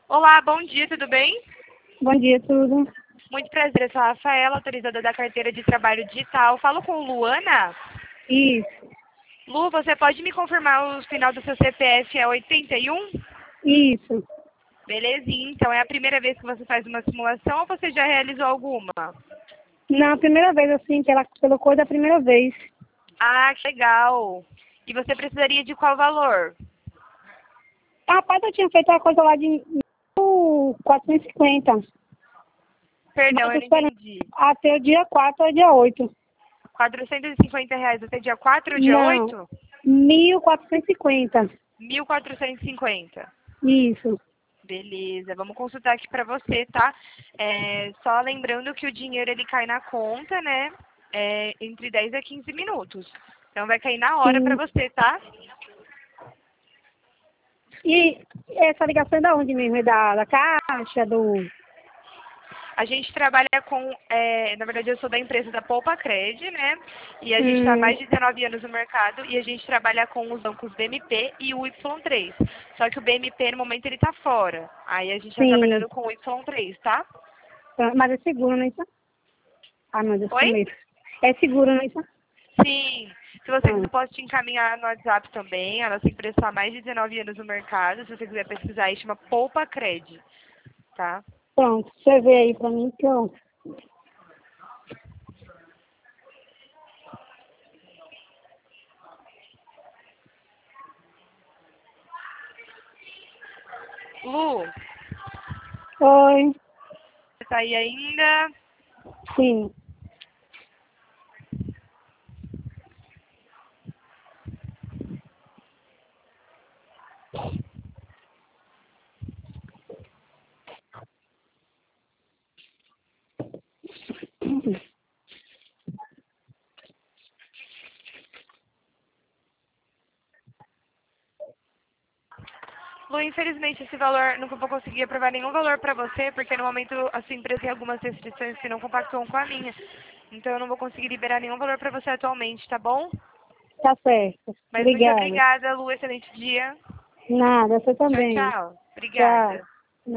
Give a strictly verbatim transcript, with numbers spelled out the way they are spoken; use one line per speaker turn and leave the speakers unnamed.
Olá, bom dia, tudo bem?
Bom dia, tudo.
Muito prazer, eu sou a Rafaela, autorizada da carteira de trabalho digital. Falo com Luana.
Isso,
Lu, você pode me confirmar o final do seu C P F é oitenta e um?
isso.
Belezinha, então é a primeira vez que você faz uma simulação ou você já realizou alguma?
Na primeira vez, assim, que ela colocou da primeira vez.
Ah, que legal. E você precisaria de qual valor?
Rapaz, eu tinha feito uma coisa lá de quatrocentos e cinquenta.
Perdão,
Mas
eu
eu
não
esperando
entendi.
até o dia quatro ou dia oito.
quatrocentos e cinquenta reais até dia quatro ou dia
Não,
oito?
mil quatrocentos e cinquenta.
mil quatrocentos e cinquenta.
Isso.
Beleza, vamos consultar aqui pra você, tá? É, só lembrando que o dinheiro ele cai na conta, né? É, entre dez a quinze minutos. Então vai cair na hora pra
Sim.
você, tá?
E essa ligação é da onde mesmo? É da, da caixa, do...
A gente trabalha com, é, na verdade eu sou da empresa da Poupa Cred, né? E a gente está há
Hum,
mais de dezenove anos no mercado e a gente trabalha com os bancos B M P e o Y três. Só que o B M P no momento ele está fora. Aí a gente está
sim.
trabalhando com o Y três, tá?
Ah, mas é seguro, não é isso? Ah, meu Deus, com
Oi?
medo. É seguro, não é isso?
Sim. Se você quiser,
Ah,
eu posso te encaminhar no WhatsApp também. A nossa empresa está há mais de dezenove anos no mercado. Se você quiser pesquisar aí, chama Poupa Cred, tá?
pronto, você vê aí pra mim que eu...
Lu,
Oi,
você tá aí ainda?
sim.
Lu, infelizmente esse valor, não vou conseguir aprovar nenhum valor para você, porque no momento a sua empresa tem algumas restrições que não compactuam com a minha. Então eu não vou conseguir liberar nenhum valor para você atualmente, tá bom?
Tá certo.
Mas muito
Obrigada.
obrigada, Lu. Excelente dia.
Nada, você
Tchau,
também.
tchau.
Tchau.
Obrigada.